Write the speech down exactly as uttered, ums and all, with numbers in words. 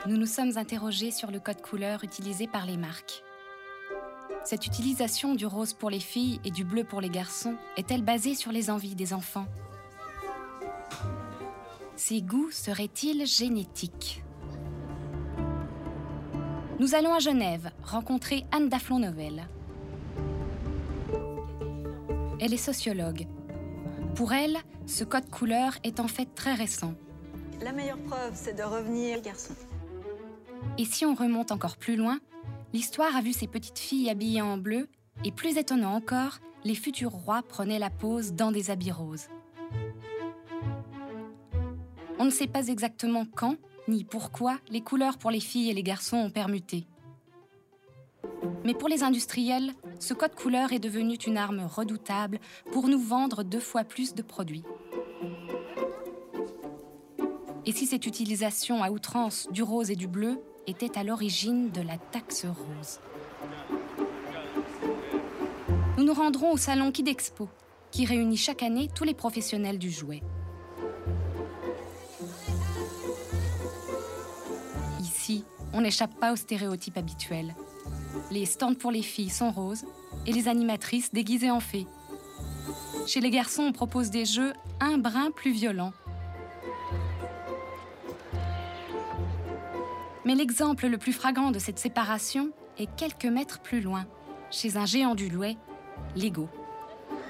nous nous sommes interrogés sur le code couleur utilisé par les marques. Cette utilisation du rose pour les filles et du bleu pour les garçons est-elle basée sur les envies des enfants? Ces goûts seraient-ils génétiques? Nous allons à Genève rencontrer Anne Daflon-Novel. Elle est sociologue. Pour elle, ce code couleur est en fait très récent. La meilleure preuve, c'est de revenir garçon. Et si on remonte encore plus loin, l'histoire a vu ces petites filles habillées en bleu, et plus étonnant encore, les futurs rois prenaient la pose dans des habits roses. On ne sait pas exactement quand, ni pourquoi, les couleurs pour les filles et les garçons ont permuté. Mais pour les industriels, ce code couleur est devenu une arme redoutable pour nous vendre deux fois plus de produits. Et si cette utilisation à outrance du rose et du bleu était à l'origine de la taxe rose? Nous nous rendrons au salon Kidexpo, qui réunit chaque année tous les professionnels du jouet. Ici, on n'échappe pas aux stéréotypes habituels. Les stands pour les filles sont roses et les animatrices déguisées en fées. Chez les garçons, on propose des jeux un brin plus violents. Mais l'exemple le plus flagrant de cette séparation est quelques mètres plus loin, chez un géant du jouet, Lego.